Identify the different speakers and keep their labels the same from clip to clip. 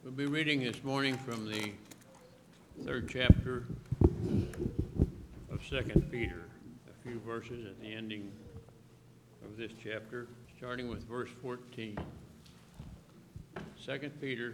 Speaker 1: We'll be reading this morning from the third chapter of 2 Peter, a few verses at the ending of this chapter, starting with verse 14. 2 Peter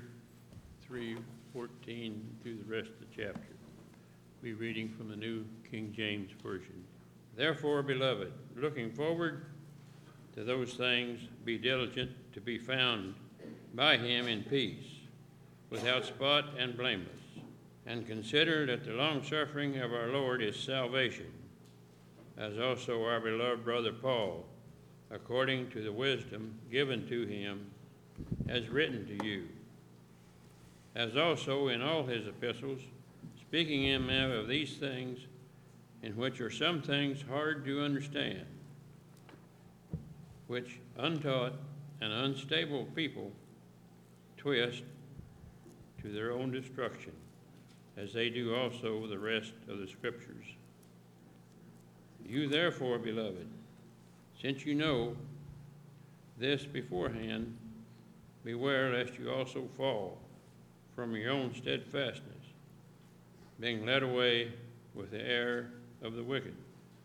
Speaker 1: 3:14 through the rest of the chapter. We'll be reading from the New King James Version. Therefore, beloved, looking forward to those things, be diligent to be found by him in peace, without spot and blameless, and consider that the long-suffering of our Lord is salvation, as also our beloved brother Paul, according to the wisdom given to him, has written to you, as also in all his epistles, speaking in them of these things, in which are some things hard to understand, which untaught and unstable people twist to their own destruction, as they do also the rest of the Scriptures. You therefore, beloved, since you know this beforehand, beware lest you also fall from your own steadfastness, being led away with the error of the wicked.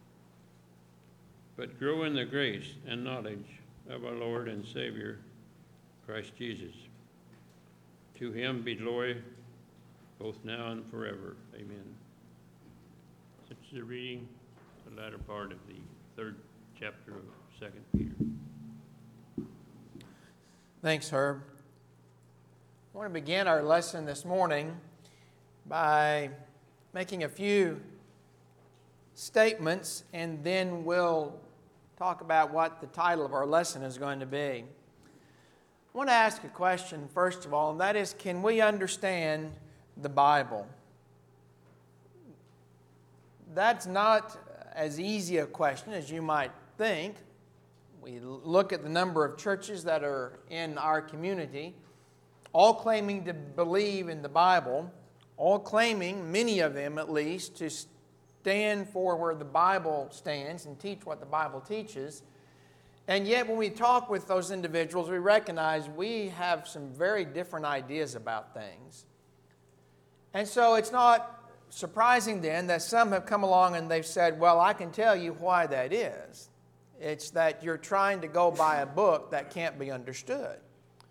Speaker 1: But grow in the grace and knowledge of our Lord and Savior, Christ Jesus. To him be glory both now and forever. Amen. Such is the reading, the latter part of the third chapter of 2 Peter.
Speaker 2: Thanks, Herb. I want to begin our lesson this morning by making a few statements, and then we'll talk about what the title of our lesson is going to be. I want to ask a question, first of all, and that is, can we understand the Bible? That's not as easy a question as you might think. We look at the number of churches that are in our community, all claiming to believe in the Bible, all claiming, many of them at least, to stand for where the Bible stands and teach what the Bible teaches. And yet when we talk with those individuals, we recognize we have some very different ideas about things. And so it's not surprising then that some have come along and they've said, well, I can tell you why that is. It's that you're trying to go by a book that can't be understood.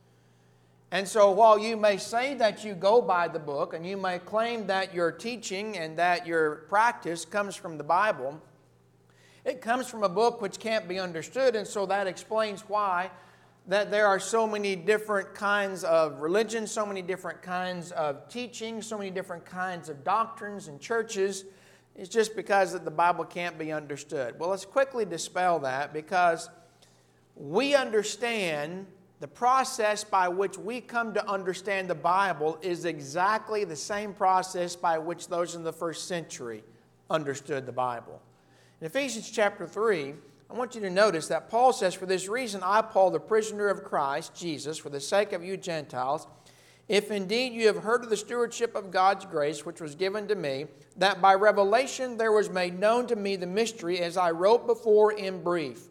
Speaker 2: And so while you may say that you go by the book, and you may claim that your teaching and that your practice comes from the Bible, it comes from a book which can't be understood, and so that explains why that there are so many different kinds of religions, so many different kinds of teaching, so many different kinds of doctrines and churches. It's just because that the Bible can't be understood. Well, let's quickly dispel that, because we understand the process by which we come to understand the Bible is exactly the same process by which those in the first century understood the Bible. In Ephesians chapter 3, I want you to notice that Paul says, for this reason I, Paul, the prisoner of Christ Jesus, for the sake of you Gentiles, if indeed you have heard of the stewardship of God's grace, which was given to me, that by revelation there was made known to me the mystery, as I wrote before in brief.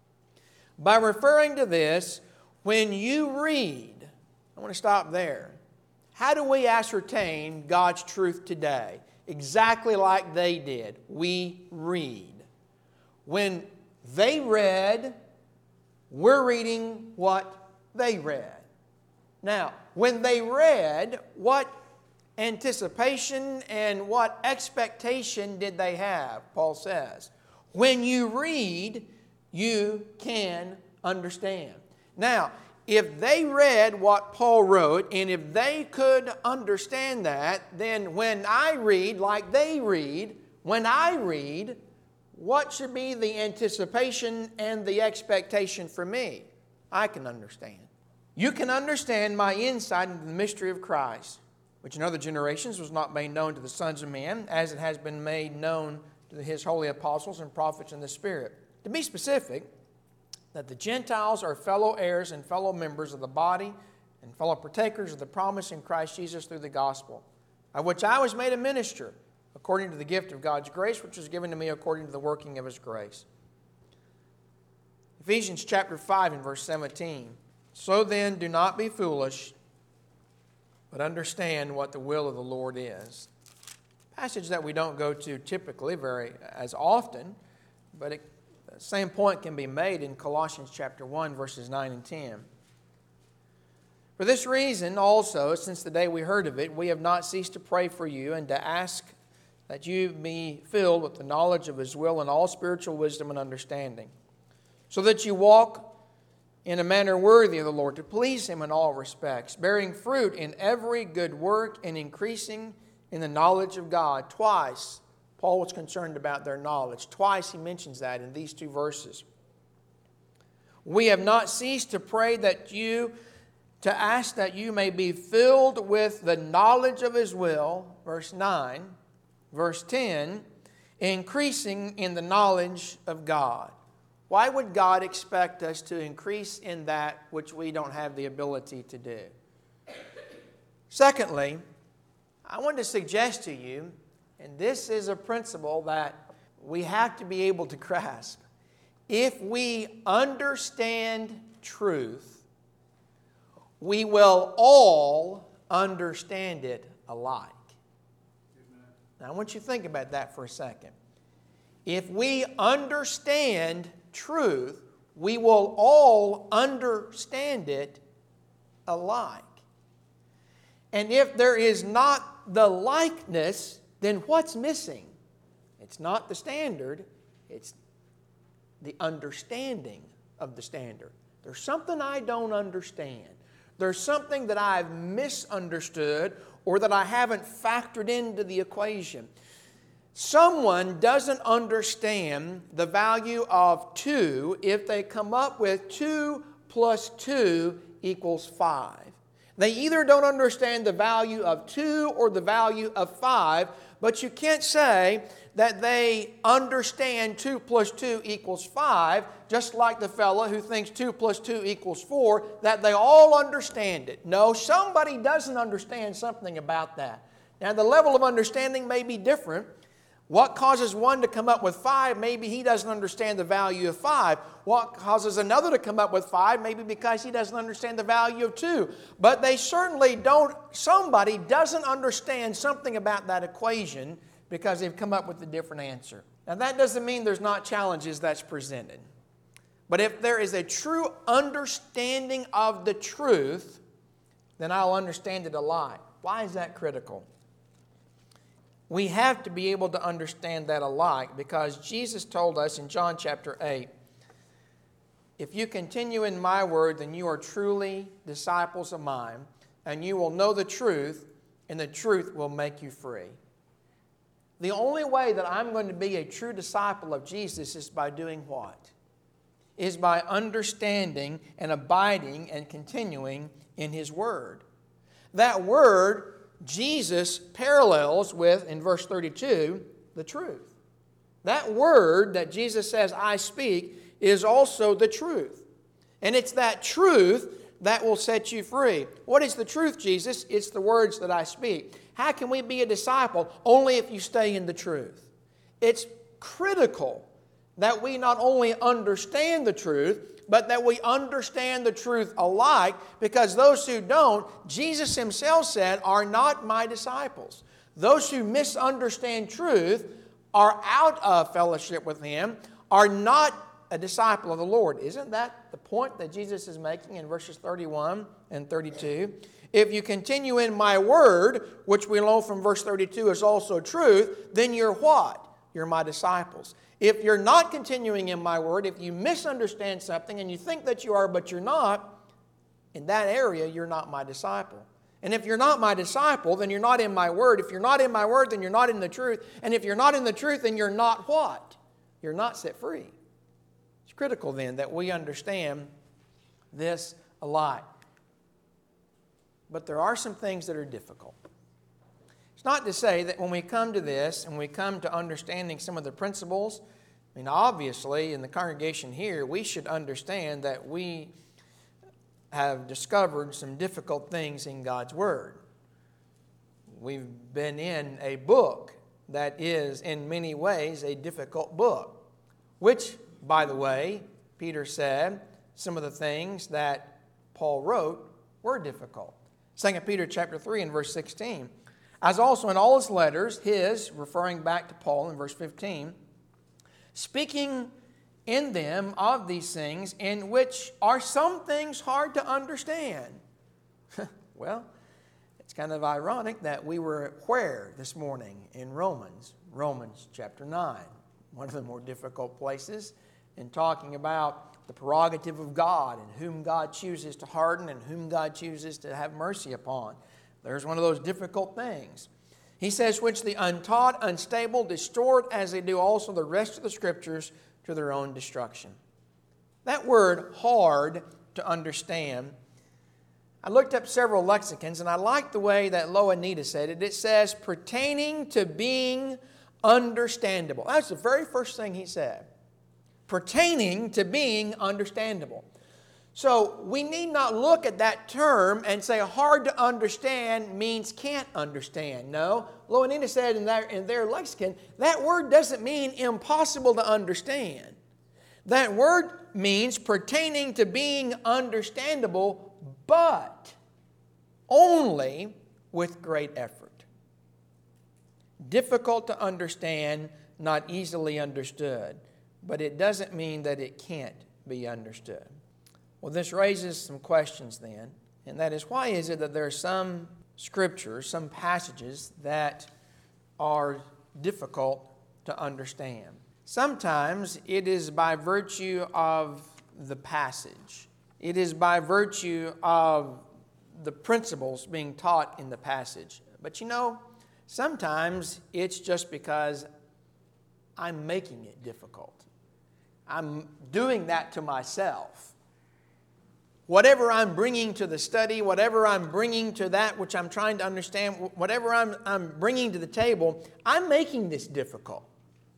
Speaker 2: By referring to this, when you read, I want to stop there. How do we ascertain God's truth today? Exactly like they did. We read. When they read, we're reading what they read. Now, when they read, what anticipation and what expectation did they have? Paul says, when you read, you can understand. Now, if they read what Paul wrote, and if they could understand that, then when I read like they read, when I read, what should be the anticipation and the expectation for me? I can understand. You can understand my insight into the mystery of Christ, which in other generations was not made known to the sons of men, as it has been made known to his holy apostles and prophets in the Spirit. To be specific, that the Gentiles are fellow heirs and fellow members of the body and fellow partakers of the promise in Christ Jesus through the gospel, of which I was made a minister, according to the gift of God's grace, which was given to me according to the working of his grace. Ephesians chapter 5 and verse 17. So then, do not be foolish, but understand what the will of the Lord is. Passage that we don't go to typically very as often, but the same point can be made in Colossians chapter 1, verses 9 and 10. For this reason also, since the day we heard of it, we have not ceased to pray for you and to ask that you be filled with the knowledge of His will and all spiritual wisdom and understanding, so that you walk in a manner worthy of the Lord, to please Him in all respects, bearing fruit in every good work and increasing in the knowledge of God. Twice, Paul was concerned about their knowledge. Twice he mentions that in these two verses. We have not ceased to pray to ask that you may be filled with the knowledge of His will, verse 9. Verse 10, increasing in the knowledge of God. Why would God expect us to increase in that which we don't have the ability to do? Secondly, I want to suggest to you, and this is a principle that we have to be able to grasp. If we understand truth, we will all understand it alike. Now, I want you to think about that for a second. If we understand truth, we will all understand it alike. And if there is not the likeness, then what's missing? It's not the standard, it's the understanding of the standard. There's something I don't understand. There's something that I've misunderstood or that I haven't factored into the equation. Someone doesn't understand the value of 2 if they come up with 2 plus 2 equals 5. They either don't understand the value of 2 or the value of 5, but you can't say that they understand 2 plus 2 equals 5, just like the fellow who thinks 2 plus 2 equals 4, that they all understand it. No, somebody doesn't understand something about that. Now, the level of understanding may be different. What causes one to come up with 5, maybe he doesn't understand the value of 5. What causes another to come up with 5, maybe because he doesn't understand the value of 2. But they certainly don't, somebody doesn't understand something about that equation because they've come up with a different answer. Now, that doesn't mean there's not challenges that's presented. But if there is a true understanding of the truth, then I'll understand it alike. Why is that critical? We have to be able to understand that alike because Jesus told us in John chapter 8, if you continue in my word, then you are truly disciples of mine, and you will know the truth, and the truth will make you free. The only way that I'm going to be a true disciple of Jesus is by doing what? Is by understanding and abiding and continuing in His Word. That Word, Jesus parallels with, in verse 32, the truth. That Word that Jesus says, I speak, is also the truth. And it's that truth that will set you free. What is the truth, Jesus? It's the words that I speak. How can we be a disciple? Only if you stay in the truth. It's critical that we not only understand the truth, but that we understand the truth alike, because those who don't, Jesus Himself said, are not my disciples. Those who misunderstand truth are out of fellowship with Him, are not a disciple of the Lord. Isn't that the point that Jesus is making in verses 31 and 32? If you continue in my word, which we know from verse 32 is also truth, then you're what? You're my disciples. If you're not continuing in my word, if you misunderstand something and you think that you are but you're not, in that area you're not my disciple. And if you're not my disciple, then you're not in my word. If you're not in my word, then you're not in the truth. And if you're not in the truth, then you're not what? You're not set free. It's critical then that we understand this alike. But there are some things that are difficult. It's not to say that when we come to this and we come to understanding some of the principles, I mean, obviously in the congregation here, we should understand that we have discovered some difficult things in God's Word. We've been in a book that is in many ways a difficult book, which, by the way, Peter said some of the things that Paul wrote were difficult. 2 Peter chapter 3 and verse 16. As also in all his letters, his, referring back to Paul in verse 15, speaking in them of these things, in which are some things hard to understand. Well, it's kind of ironic that we were where this morning in Romans chapter 9, one of the more difficult places in talking about the prerogative of God and whom God chooses to harden and whom God chooses to have mercy upon. There's one of those difficult things. He says, which the untaught, unstable, distort as they do also the rest of the Scriptures to their own destruction. That word, hard to understand, I looked up several lexicons, and I like the way that Ioannidis said it. It says, pertaining to being understandable. That's the very first thing he said. Pertaining to being understandable. So we need not look at that term and say hard to understand means can't understand. No, Ioannidis said in their lexicon, that word doesn't mean impossible to understand. That word means pertaining to being understandable, but only with great effort. Difficult to understand, not easily understood. But it doesn't mean that it can't be understood. Well, this raises some questions then, and that is, why is it that there are some scriptures, some passages that are difficult to understand? Sometimes it is by virtue of the passage. It is by virtue of the principles being taught in the passage. But sometimes it's just because I'm making it difficult. I'm doing that to myself. Whatever I'm bringing to the study, whatever I'm bringing to that which I'm trying to understand, whatever I'm bringing to the table, I'm making this difficult.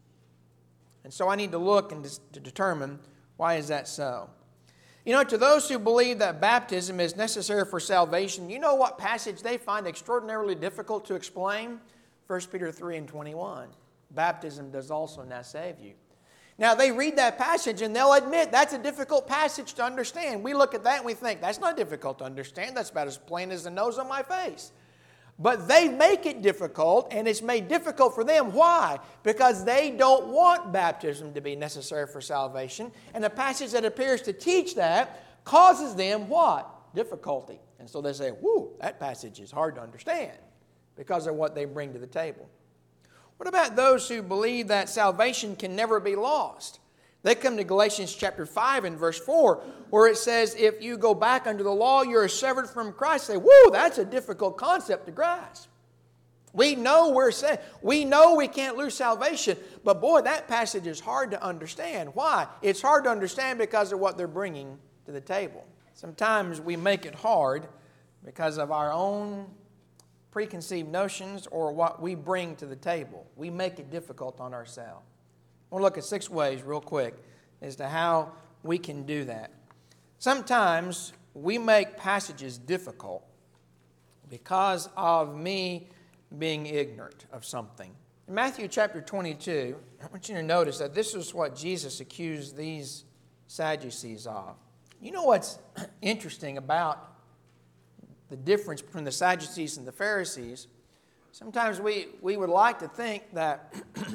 Speaker 2: And so I need to look and to determine, why is that so? To those who believe that baptism is necessary for salvation, you know what passage they find extraordinarily difficult to explain? 1 Peter 3 and 21. Baptism does also now save you. Now, they read that passage and they'll admit that's a difficult passage to understand. We look at that and we think, that's not difficult to understand. That's about as plain as the nose on my face. But they make it difficult, and it's made difficult for them. Why? Because they don't want baptism to be necessary for salvation. And the passage that appears to teach that causes them what? Difficulty. And so they say, whoo, that passage is hard to understand because of what they bring to the table. What about those who believe that salvation can never be lost? They come to Galatians chapter 5 and verse 4, where it says, if you go back under the law, you're severed from Christ. Say, whoo, that's a difficult concept to grasp. We know we're saved. We know we can't lose salvation. But boy, that passage is hard to understand. Why? It's hard to understand because of what they're bringing to the table. Sometimes we make it hard because of our own preconceived notions or what we bring to the table. We make it difficult on ourselves. I want to look at 6 ways real quick as to how we can do that. Sometimes we make passages difficult because of me being ignorant of something. In Matthew chapter 22, I want you to notice that this is what Jesus accused these Sadducees of. You know what's interesting about the difference between the Sadducees and the Pharisees? Sometimes we would like to think that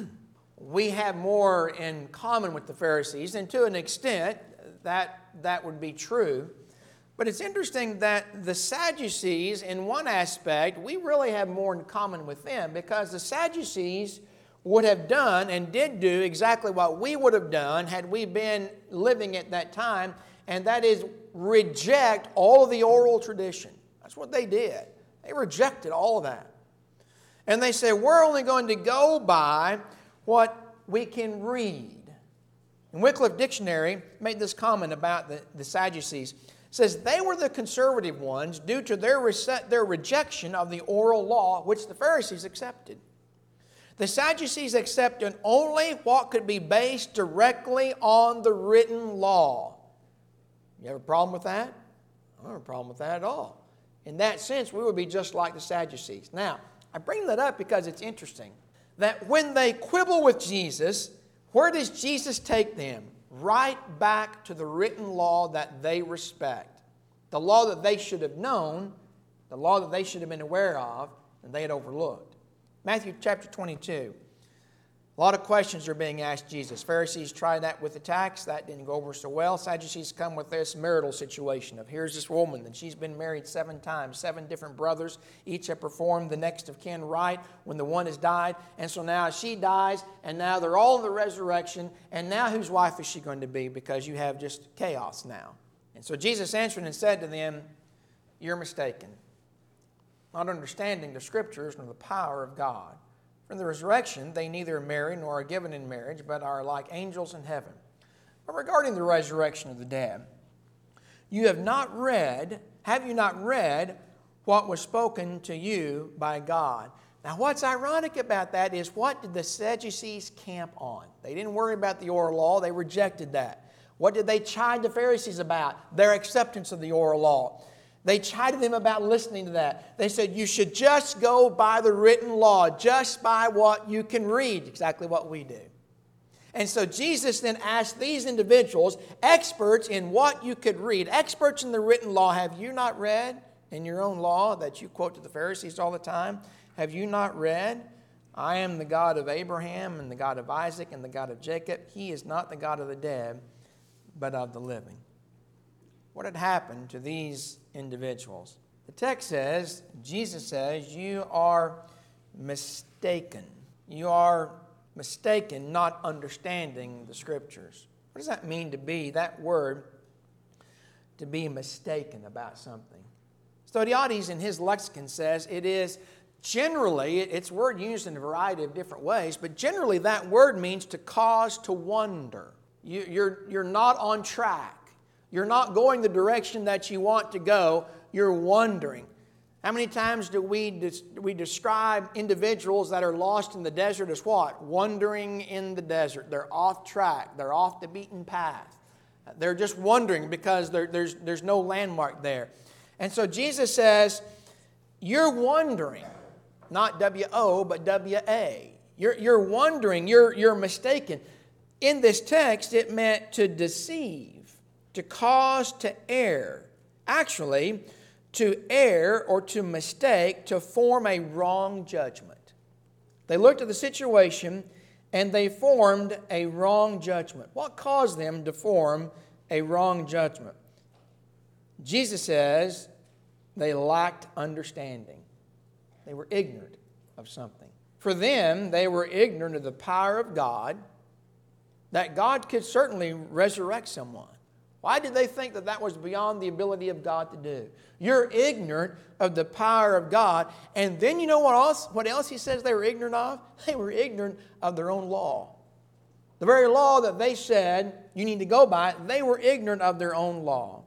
Speaker 2: we have more in common with the Pharisees, and to an extent that would be true. But it's interesting that the Sadducees, in one aspect, we really have more in common with them, because the Sadducees would have done and did do exactly what we would have done had we been living at that time, and that is reject all of the oral tradition. That's what they did. They rejected all of that. And they said, we're only going to go by what we can read. And Wycliffe Dictionary made this comment about the Sadducees. It says, they were the conservative ones due to their rejection of the oral law, which the Pharisees accepted. The Sadducees accepted only what could be based directly on the written law. You have a problem with that? I don't have a problem with that at all. In that sense, we would be just like the Sadducees. Now, I bring that up because it's interesting that when they quibble with Jesus, where does Jesus take them? Right back to the written law that they respect. The law that they should have known the law that they should have been aware of and they had overlooked. Matthew chapter 22. A lot of questions are being asked Jesus. Pharisees tried that with the tax. That didn't go over so well. Sadducees come with this marital situation of here's this woman, and she's been married 7 times, 7 different brothers. Each have performed the next of kin right when the one has died. And so now she dies, and now they're all in the resurrection. And now whose wife is she going to be? Because you have just chaos now. And so Jesus answered and said to them, you're mistaken, not understanding the Scriptures nor the power of God. For in the resurrection, they neither marry nor are given in marriage, but are like angels in heaven. But regarding the resurrection of the dead, have you not read what was spoken to you by God? Now, what's ironic about that is what did the Sadducees camp on? They didn't worry about the oral law. They rejected that. What did they chide the Pharisees about? Their acceptance of the oral law. They chided them about listening to that. They said, you should just go by the written law, just by what you can read, exactly what we do. And so Jesus then asked these individuals, experts in what you could read, experts in the written law, have you not read in your own law that you quote to the Pharisees all the time? Have you not read, I am the God of Abraham and the God of Isaac and the God of Jacob. He is not the God of the dead, but of the living. What had happened to these individuals? The text says, Jesus says, you are mistaken. You are mistaken, not understanding the Scriptures. What does that mean to be? That word, to be mistaken about something. Stodiates in his lexicon says it is generally, it's word used in a variety of different ways, but generally that word means to cause to wonder. You're not on track. You're not going the direction that you want to go. You're wandering. How many times do we describe individuals that are lost in the desert as what? Wandering in the desert. They're off track. They're off the beaten path. They're just wandering because there's no landmark there. And so Jesus says, you're wandering. Not W-O, but W-A. You're wandering. You're mistaken. In this text, it meant to deceive. To cause to err. Actually, to err or to mistake, to form a wrong judgment. They looked at the situation and they formed a wrong judgment. What caused them to form a wrong judgment? Jesus says they lacked understanding. They were ignorant of something. For them, they were ignorant of the power of God, that God could certainly resurrect someone. Why did they think that that was beyond the ability of God to do? You're ignorant of the power of God. And then you know what else he says they were ignorant of? They were ignorant of their own law. The very law that they said you need to go by, they were ignorant of their own law.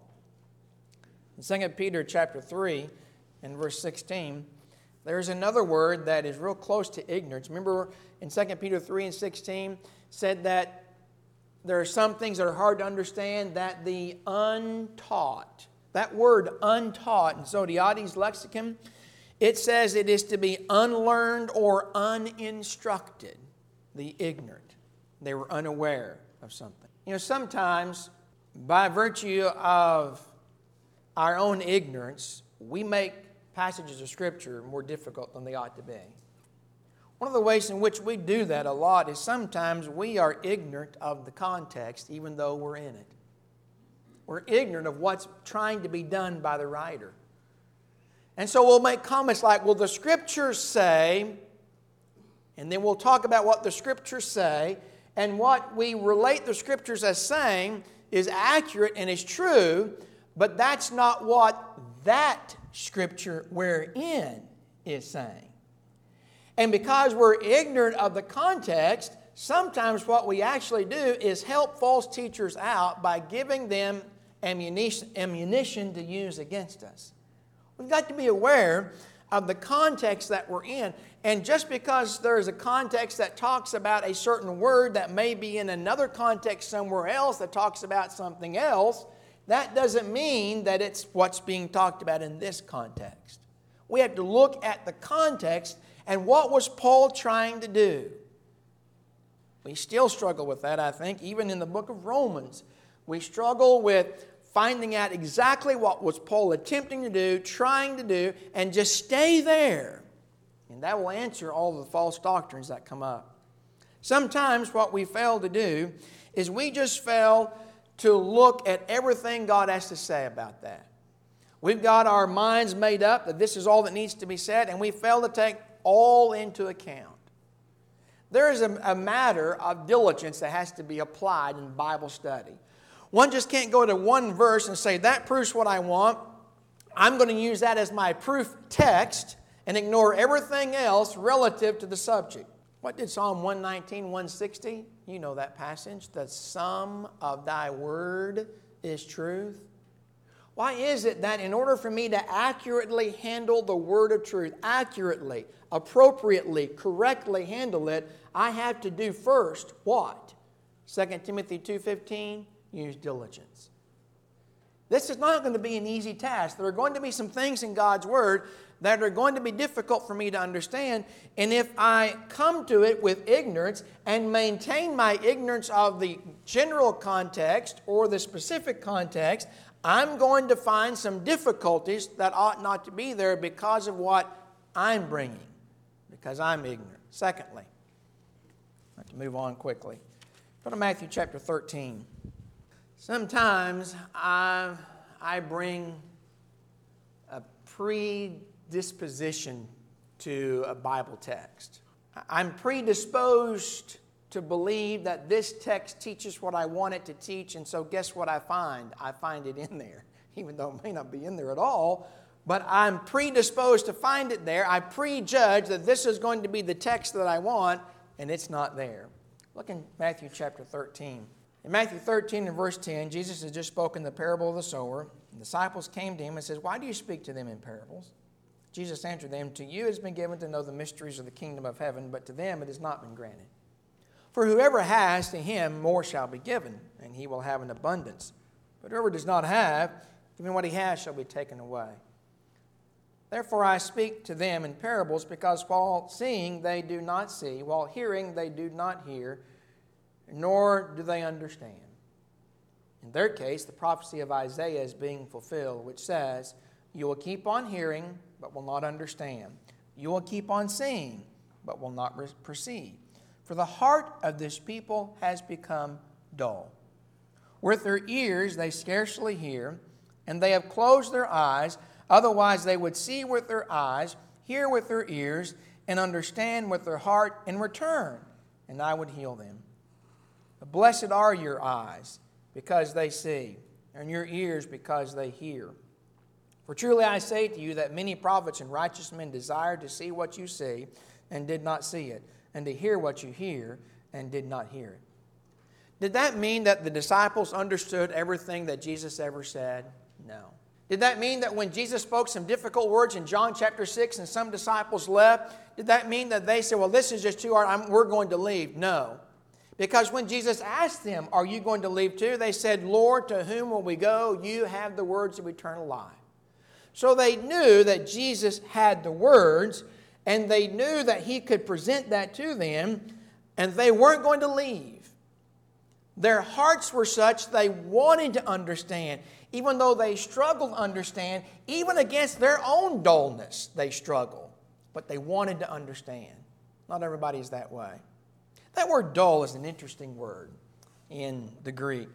Speaker 2: In 2 Peter chapter 3 and verse 16, there's another word that is real close to ignorance. Remember in 2 Peter 3 and 16 said that there are some things that are hard to understand, that the untaught, that word untaught in Stodiates' lexicon, it says it is to be unlearned or uninstructed, the ignorant. They were unaware of something. You know, sometimes by virtue of our own ignorance, we make passages of Scripture more difficult than they ought to be. One of the ways in which we do that a lot is sometimes we are ignorant of the context even though we're in it. We're ignorant of what's trying to be done by the writer. And so we'll make comments like, well, the Scriptures say, and then we'll talk about what the Scriptures say, and what we relate the Scriptures as saying is accurate and is true, but that's not what that Scripture we're in is saying. And because we're ignorant of the context, sometimes what we actually do is help false teachers out by giving them ammunition to use against us. We've got to be aware of the context that we're in. And just because there's a context that talks about a certain word that may be in another context somewhere else that talks about something else, that doesn't mean that it's what's being talked about in this context. We have to look at the context. And what was Paul trying to do? We still struggle with that, I think, even in the book of Romans. We struggle with finding out exactly what was Paul attempting to do, trying to do, and just stay there. And that will answer all the false doctrines that come up. Sometimes what we fail to do is we just fail to look at everything God has to say about that. We've got our minds made up that this is all that needs to be said, and we fail to take all into account. There is a matter of diligence that has to be applied in Bible study. One just can't go to one verse and say, that proves what I want. I'm going to use that as my proof text and ignore everything else relative to the subject. What did Psalm 119, 160? You know that passage. The sum of thy word is truth. Why is it that in order for me to accurately handle the word of truth, accurately, appropriately, correctly handle it, I have to do first what? 2 Timothy 2:15, use diligence. This is not going to be an easy task. There are going to be some things in God's Word that are going to be difficult for me to understand. And if I come to it with ignorance and maintain my ignorance of the general context or the specific context, I'm going to find some difficulties that ought not to be there because of what I'm bringing, because I'm ignorant. Secondly, I have to move on quickly. Go to Matthew chapter 13. Sometimes I bring a predisposition to a Bible text. I'm predisposed to believe that this text teaches what I want it to teach, and so guess what I find? I find it in there, even though it may not be in there at all, but I'm predisposed to find it there. I prejudge that this is going to be the text that I want, and it's not there. Look in Matthew chapter 13. In Matthew 13 and verse 10, Jesus has just spoken the parable of the sower. The disciples came to him and said, "Why do you speak to them in parables?" Jesus answered them, "To you it has been given to know the mysteries of the kingdom of heaven, but to them it has not been granted. For whoever has, to him more shall be given, and he will have an abundance. But whoever does not have, even what he has shall be taken away. Therefore I speak to them in parables, because while seeing they do not see, while hearing they do not hear, nor do they understand." In their case, the prophecy of Isaiah is being fulfilled, which says, "You will keep on hearing, but will not understand. You will keep on seeing, but will not perceive. For the heart of this people has become dull. With their ears they scarcely hear, and they have closed their eyes. Otherwise they would see with their eyes, hear with their ears, and understand with their heart, and return, and I would heal them. But blessed are your eyes, because they see, and your ears, because they hear. For truly I say to you that many prophets and righteous men desired to see what you see, and did not see it, and to hear what you hear, and did not hear it." Did that mean that the disciples understood everything that Jesus ever said? No. Did that mean that when Jesus spoke some difficult words in John chapter 6 and some disciples left, did that mean that they said, "Well, this is just too hard, we're going to leave"? No. Because when Jesus asked them, "Are you going to leave too?" they said, "Lord, to whom will we go? You have the words of eternal life." So they knew that Jesus had the words, and they knew that he could present that to them, and they weren't going to leave. Their hearts were such they wanted to understand, even though they struggled to understand, even against their own dullness they struggled. But they wanted to understand. Not everybody is that way. That word dull is an interesting word in the Greek.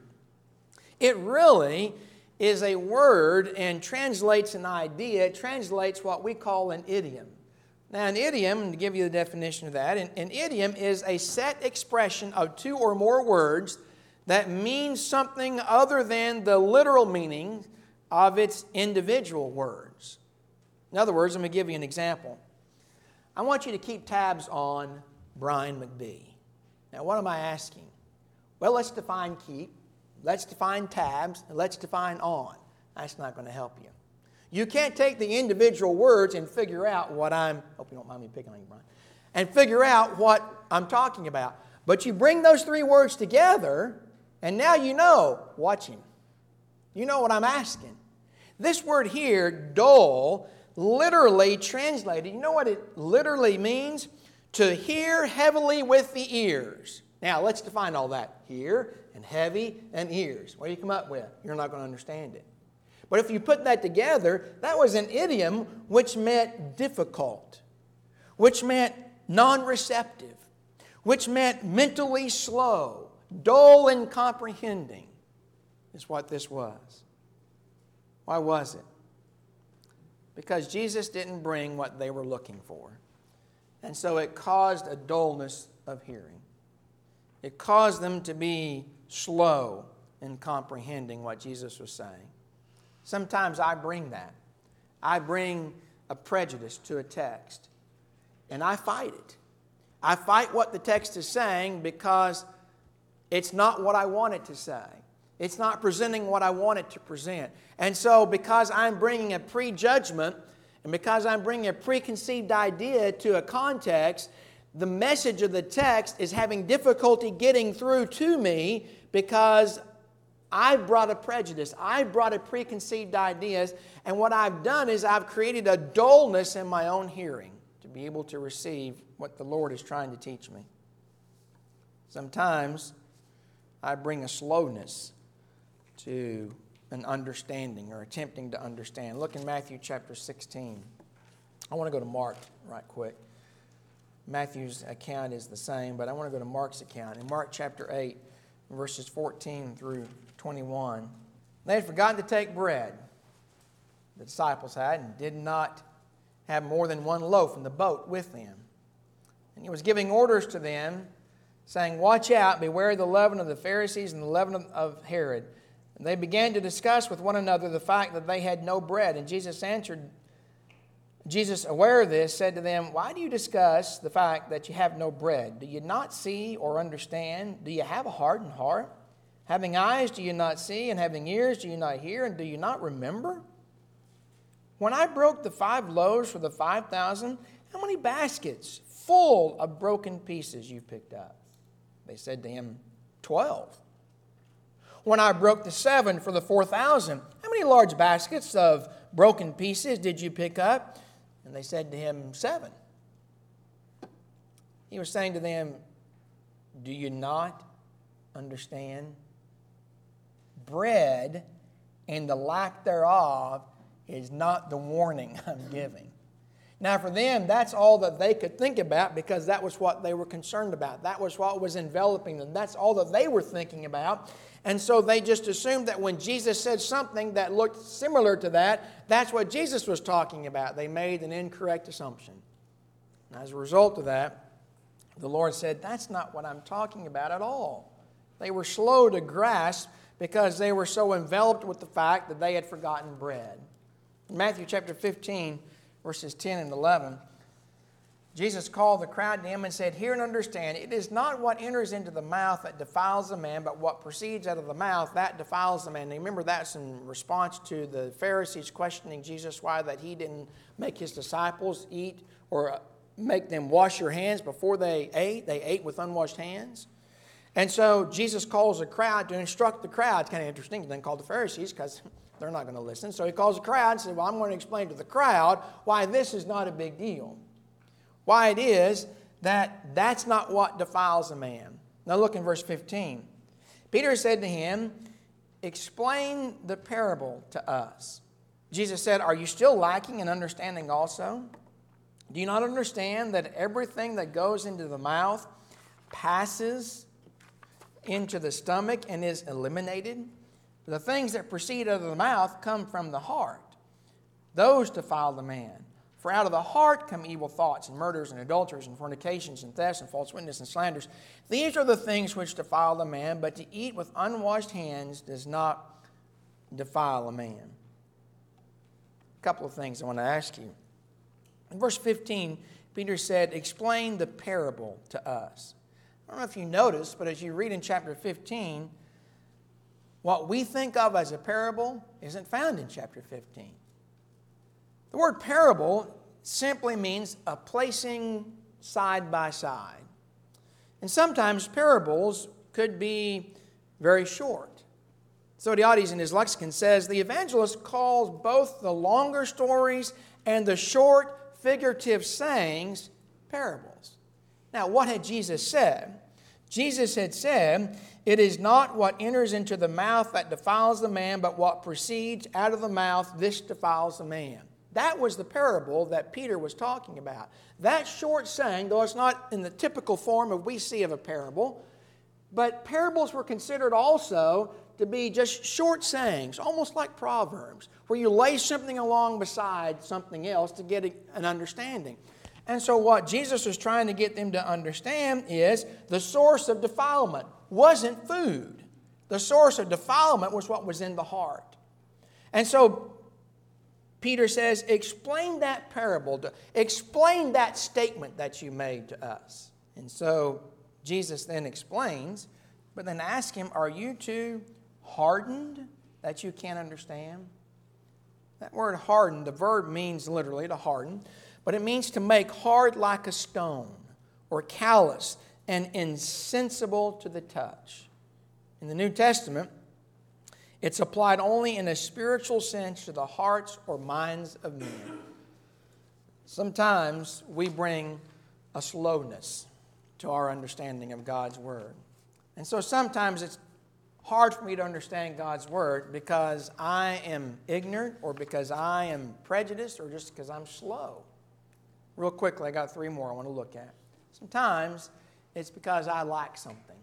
Speaker 2: It really is a word and translates an idea. It translates what we call an idiom. Now, an idiom, to give you the definition of that, an idiom is a set expression of two or more words that means something other than the literal meaning of its individual words. In other words, let me give you an example. I want you to keep tabs on Brian McBee. Now, what am I asking? Well, let's define keep, let's define tabs, and let's define on. That's not going to help you. You can't take the individual words and figure out what hope you don't mind me picking on you, Brian, and figure out what I'm talking about. But you bring those three words together, and now you know, watch him. You know what I'm asking. This word here, dull, literally translated, you know what it literally means? To hear heavily with the ears. Now, let's define all that. Hear and heavy and ears. What do you come up with? You're not going to understand it. But if you put that together, that was an idiom which meant difficult, which meant non-receptive, which meant mentally slow, dull in comprehending, is what this was. Why was it? Because Jesus didn't bring what they were looking for. And so it caused a dullness of hearing. It caused them to be slow in comprehending what Jesus was saying. Sometimes I bring that. I bring a prejudice to a text, and I fight it. I fight what the text is saying because it's not what I want it to say. It's not presenting what I want it to present. And so because I'm bringing a prejudgment and because I'm bringing a preconceived idea to a context, the message of the text is having difficulty getting through to me because I brought a prejudice. I brought a preconceived ideas. And what I've done is I've created a dullness in my own hearing to be able to receive what the Lord is trying to teach me. Sometimes I bring a slowness to an understanding or attempting to understand. Look in Matthew chapter 16. I want to go to Mark right quick. Matthew's account is the same, but I want to go to Mark's account. In Mark chapter 8, verses 14 through 21, they had forgotten to take bread. The disciples had, and did not have more than one loaf in the boat with them. And he was giving orders to them, saying, "Watch out, beware the leaven of the Pharisees and the leaven of Herod." And they began to discuss with one another the fact that they had no bread. And Jesus, aware of this, said to them, "Why do you discuss the fact that you have no bread? Do you not see or understand? Do you have a hardened heart? Having eyes, do you not see? And having ears, do you not hear? And do you not remember? When I broke the 5 loaves for the 5,000, how many baskets full of broken pieces you picked up?" They said to him, 12. "When I broke the 7 for the 4,000, how many large baskets of broken pieces did you pick up?" And they said to him, 7. He was saying to them, "Do you not understand? Bread and the lack thereof is not the warning I'm giving." Now for them, that's all that they could think about because that was what they were concerned about. That was what was enveloping them. That's all that they were thinking about. And so they just assumed that when Jesus said something that looked similar to that, that's what Jesus was talking about. They made an incorrect assumption. And as a result of that, the Lord said, "That's not what I'm talking about at all." They were slow to grasp because they were so enveloped with the fact that they had forgotten bread. In Matthew chapter 15, verses 10 and 11, Jesus called the crowd to him and said, "Hear and understand, it is not what enters into the mouth that defiles a man, but what proceeds out of the mouth, that defiles the man." And remember, that's in response to the Pharisees questioning Jesus why that he didn't make his disciples eat or make them wash your hands before they ate. They ate with unwashed hands. And so Jesus calls the crowd to instruct the crowd. It's kind of interesting. He doesn't call the Pharisees because they're not going to listen. So he calls the crowd and says, "Well, I'm going to explain to the crowd why this is not a big deal. Why it is that that's not what defiles a man." Now look in verse 15. Peter said to him, "Explain the parable to us." Jesus said, "Are you still lacking in understanding also? Do you not understand that everything that goes into the mouth passes into the stomach and is eliminated? The things that proceed out of the mouth come from the heart. Those defile the man. For out of the heart come evil thoughts and murders and adulteries and fornications and thefts and false witness and slanders. These are the things which defile the man, but to eat with unwashed hands does not defile a man." A couple of things I want to ask you. In verse 15, Peter said, "Explain the parable to us." I don't know if you noticed, but as you read in chapter 15, what we think of as a parable isn't found in chapter 15. The word parable simply means a placing side by side. And sometimes parables could be very short. Sodiotes in his lexicon says, "The evangelist calls both the longer stories and the short figurative sayings parables." Now, what had Jesus said? Jesus had said, "It is not what enters into the mouth that defiles the man, but what proceeds out of the mouth, this defiles the man." That was the parable that Peter was talking about. That short saying, though it's not in the typical form of we see of a parable, but parables were considered also to be just short sayings, almost like proverbs, where you lay something along beside something else to get an understanding. And so what Jesus was trying to get them to understand is the source of defilement wasn't food. The source of defilement was what was in the heart. And so Peter says, explain that parable, explain that statement that you made to us. And so Jesus then explains, but then ask him, are you too hardened that you can't understand? That word hardened, the verb means literally to harden, but it means to make hard like a stone or callous and insensible to the touch. In the New Testament, it's applied only in a spiritual sense to the hearts or minds of men. Sometimes we bring a slowness to our understanding of God's Word. And so sometimes it's hard for me to understand God's Word because I am ignorant or because I am prejudiced or just because I'm slow. Real quickly, I got 3 more I want to look at. Sometimes it's because I lack something.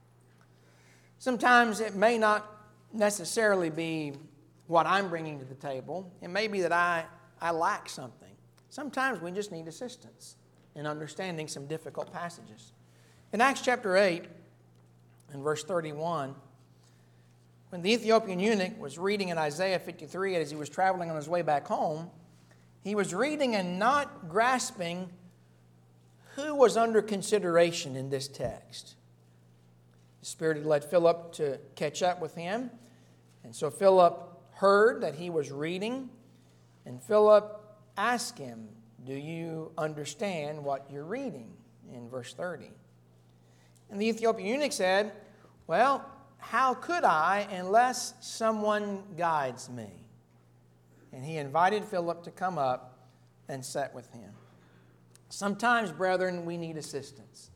Speaker 2: Sometimes it may not necessarily be what I'm bringing to the table. It may be that I lack something. Sometimes we just need assistance in understanding some difficult passages. In Acts chapter 8, in verse 31, when the Ethiopian eunuch was reading in Isaiah 53 as he was traveling on his way back home, he was reading and not grasping who was under consideration in this text. The Spirit had led Philip to catch up with him. And so Philip heard that he was reading, and Philip asked him, "Do you understand what you're reading?" in verse 30. And the Ethiopian eunuch said, "Well, how could I unless someone guides me?" And he invited Philip to come up and sit with him. Sometimes, brethren, we need assistance.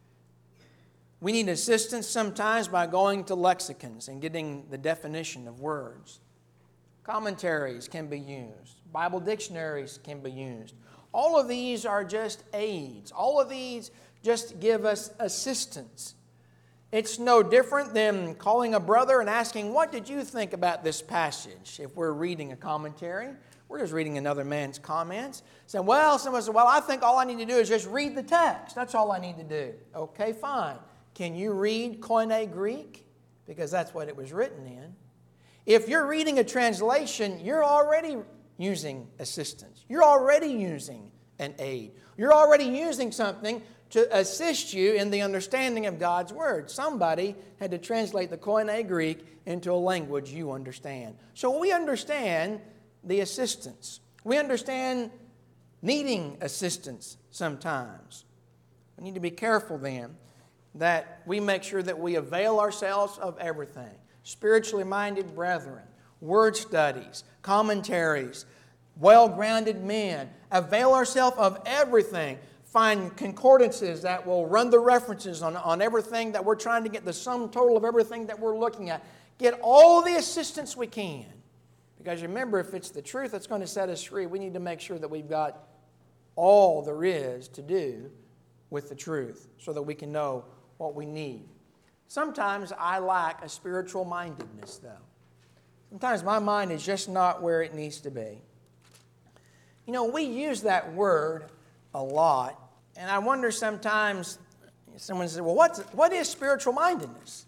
Speaker 2: We need assistance sometimes by going to lexicons and getting the definition of words. Commentaries can be used. Bible dictionaries can be used. All of these are just aids. All of these just give us assistance. It's no different than calling a brother and asking, "What did you think about this passage?" If we're reading a commentary, we're just reading another man's comments. Saying, someone said, I think all I need to do is just read the text. That's all I need to do. Okay, fine. Can you read Koine Greek? Because that's what it was written in. If you're reading a translation, you're already using assistance. You're already using an aid. You're already using something to assist you in the understanding of God's Word. Somebody had to translate the Koine Greek into a language you understand. So we understand the assistance. We understand needing assistance sometimes. We need to be careful then that we make sure that we avail ourselves of everything. Spiritually minded brethren, word studies, commentaries, well-grounded men. Avail ourselves of everything. Find concordances that will run the references on everything that we're trying to get, the sum total of everything that we're looking at. Get all the assistance we can. Because remember, if it's the truth that's going to set us free, we need to make sure that we've got all there is to do with the truth so that we can know what we need. Sometimes I lack a spiritual mindedness, though. Sometimes my mind is just not where it needs to be. You know, we use that word a lot, and I wonder sometimes, someone says, what is spiritual mindedness?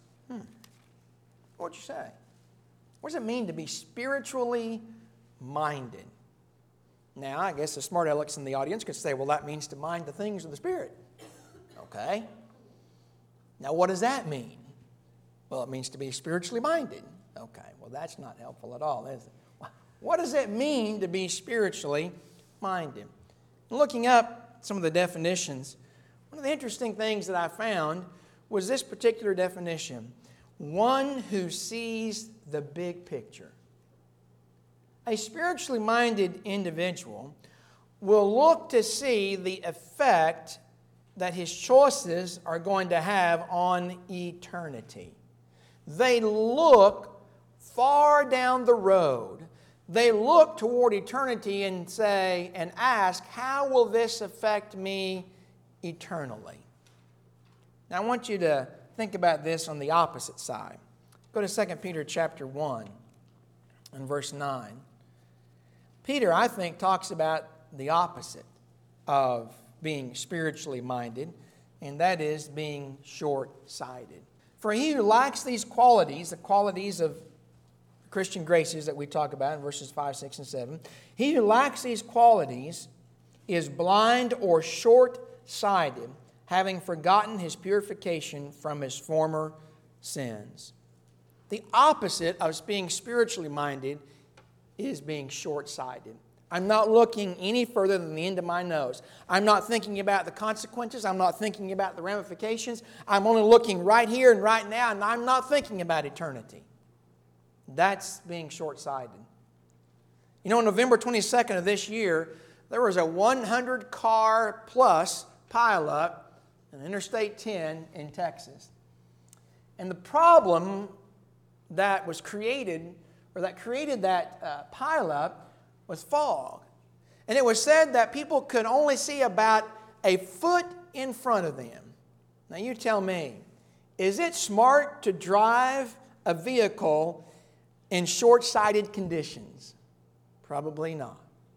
Speaker 2: What'd you say? What does it mean to be spiritually minded? Now, I guess the smart alecks in the audience could say, that means to mind the things of the Spirit. Okay. Now, what does that mean? Well, it means to be spiritually minded. Okay, that's not helpful at all, is it? What does it mean to be spiritually minded? Looking up some of the definitions, one of the interesting things that I found was this particular definition: one who sees the big picture. A spiritually minded individual will look to see the effect that his choices are going to have on eternity. They look far down the road. They look toward eternity and say and ask, how will this affect me eternally? Now I want you to think about this on the opposite side. Go to 2 Peter chapter 1 and verse 9. Peter, I think, talks about the opposite of being spiritually minded, and that is being short-sighted. For he who lacks these qualities, the qualities of Christian graces that we talk about in verses 5, 6, and 7, he who lacks these qualities is blind or short-sighted, having forgotten his purification from his former sins. The opposite of being spiritually minded is being short-sighted. I'm not looking any further than the end of my nose. I'm not thinking about the consequences. I'm not thinking about the ramifications. I'm only looking right here and right now, and I'm not thinking about eternity. That's being short-sighted. You know, on November 22nd of this year, there was a 100-car plus pileup on Interstate 10 in Texas. And the problem that was created, or that created that pileup, was fog. And it was said that people could only see about a foot in front of them. Now you tell me, is it smart to drive a vehicle in short-sighted conditions? Probably not.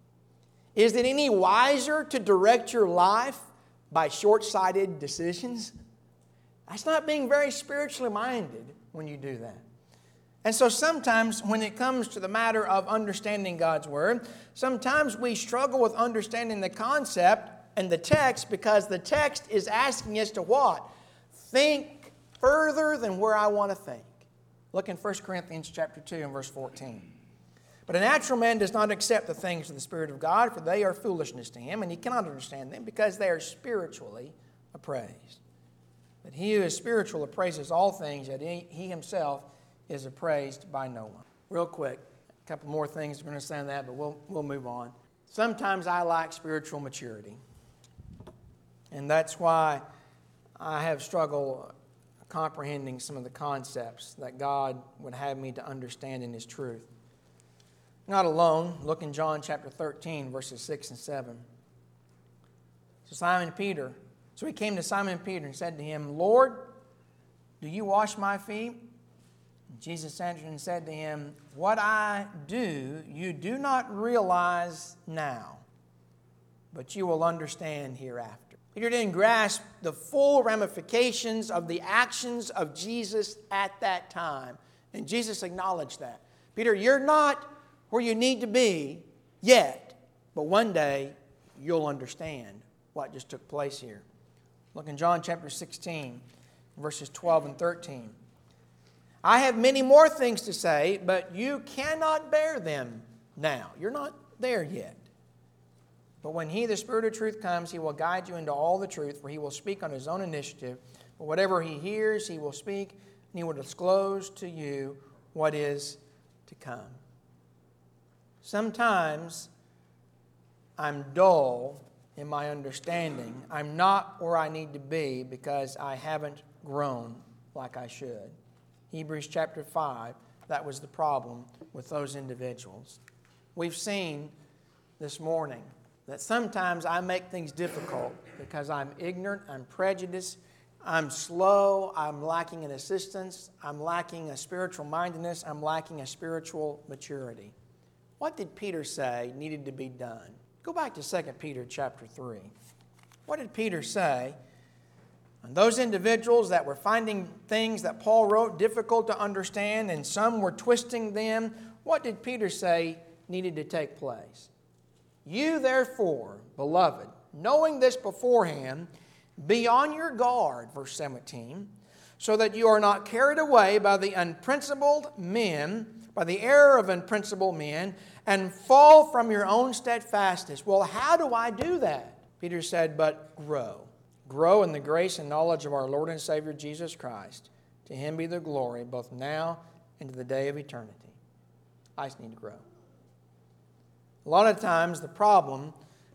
Speaker 2: Is it any wiser to direct your life by short-sighted decisions? That's not being very spiritually minded when you do that. And so sometimes when it comes to the matter of understanding God's Word, sometimes we struggle with understanding the concept and the text because the text is asking us to what? Think further than where I want to think. Look in 1 Corinthians chapter 2 and verse 14. But a natural man does not accept the things of the Spirit of God, for they are foolishness to him, and he cannot understand them because they are spiritually appraised. But he who is spiritual appraises all things, yet he himself is appraised by no one. Real quick, a couple more things we're going to say on that, but we'll move on. Sometimes I lack spiritual maturity. And that's why I have struggled comprehending some of the concepts that God would have me to understand in His truth. Not alone. Look in John chapter 13, verses 6 and 7. So he came to Simon Peter and said to him, Lord, do you wash my feet? Jesus answered and said to him, what I do, you do not realize now, but you will understand hereafter. Peter didn't grasp the full ramifications of the actions of Jesus at that time. And Jesus acknowledged that. Peter, you're not where you need to be yet, but one day you'll understand what just took place here. Look in John chapter 16, verses 12 and 13. I have many more things to say, but you cannot bear them now. You're not there yet. But when He, the Spirit of truth, comes, He will guide you into all the truth, for He will speak on His own initiative. But whatever He hears, He will speak, and He will disclose to you what is to come. Sometimes I'm dull in my understanding. I'm not where I need to be because I haven't grown like I should. Hebrews chapter 5, that was the problem with those individuals. We've seen this morning that sometimes I make things difficult because I'm ignorant, I'm prejudiced, I'm slow, I'm lacking in assistance, I'm lacking a spiritual mindedness, I'm lacking a spiritual maturity. What did Peter say needed to be done? Go back to 2 Peter chapter 3. What did Peter say? And those individuals that were finding things that Paul wrote difficult to understand and some were twisting them, what did Peter say needed to take place? You therefore, beloved, knowing this beforehand, be on your guard, verse 17, so that you are not carried away by the unprincipled men, by the error of unprincipled men, and fall from your own steadfastness. Well, how do I do that? Peter said, but grow. Grow in the grace and knowledge of our Lord and Savior Jesus Christ. To Him be the glory, both now and to the day of eternity. I just need to grow. A lot of times the problem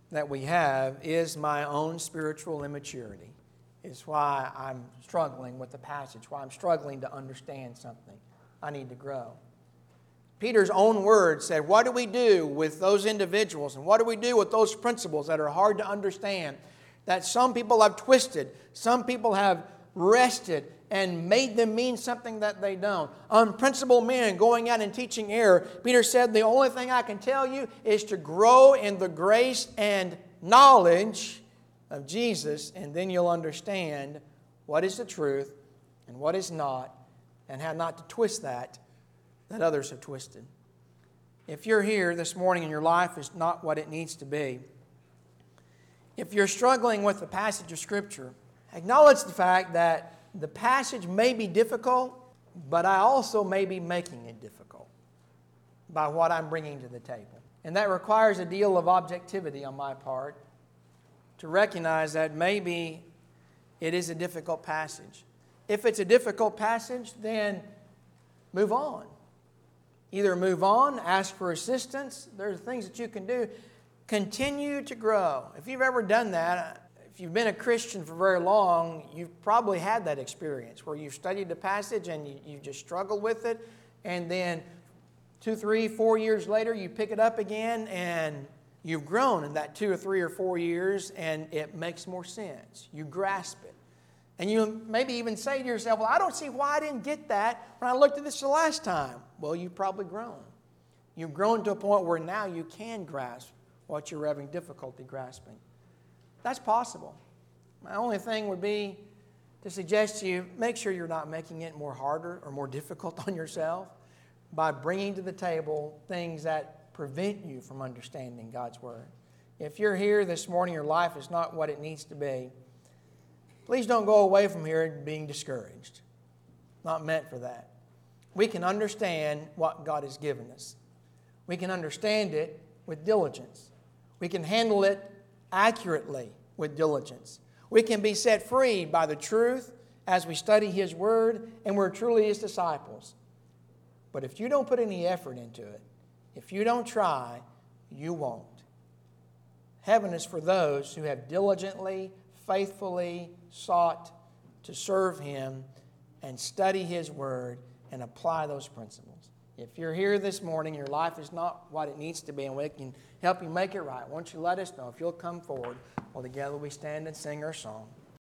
Speaker 2: that we have is my own spiritual immaturity. It's why I'm struggling with the passage, why I'm struggling to understand something. I need to grow. Peter's own words said, what do we do with those individuals and what do we do with those principles that are hard to understand, that some people have twisted, some people have wrested and made them mean something that they don't? Unprincipled men going out and teaching error. Peter said, the only thing I can tell you is to grow in the grace and knowledge of Jesus, and then you'll understand what is the truth and what is not, and how not to twist that others have twisted. If you're here this morning and your life is not what it needs to be, if you're struggling with the passage of Scripture, acknowledge the fact that the passage may be difficult, but I also may be making it difficult by what I'm bringing to the table. And that requires a deal of objectivity on my part to recognize that maybe it is a difficult passage. If it's a difficult passage, then move on. Either move on, ask for assistance. There are things that you can do. Continue to grow. If you've ever done that, if you've been a Christian for very long, you've probably had that experience where you've studied the passage and you just struggled with it, and then 2, 3, 4 years later you pick it up again and you've grown in that 2 or 3 or 4 years and it makes more sense. You grasp it. And you maybe even say to yourself, well, I don't see why I didn't get that when I looked at this the last time. Well, you've probably grown. You've grown to a point where now you can grasp what you're having difficulty grasping. That's possible. My only thing would be to suggest to you, make sure you're not making it more harder or more difficult on yourself by bringing to the table things that prevent you from understanding God's Word. If you're here this morning, your life is not what it needs to be, please don't go away from here being discouraged. Not meant for that. We can understand what God has given us. We can understand it with diligence. We can handle it accurately with diligence. We can be set free by the truth as we study His Word and we're truly His disciples. But if you don't put any effort into it, if you don't try, you won't. Heaven is for those who have diligently, faithfully sought to serve Him and study His Word and apply those principles. If you're here this morning, your life is not what it needs to be, and we can help you make it right, won't you let us know? If you'll come forward, while together we stand and sing our song.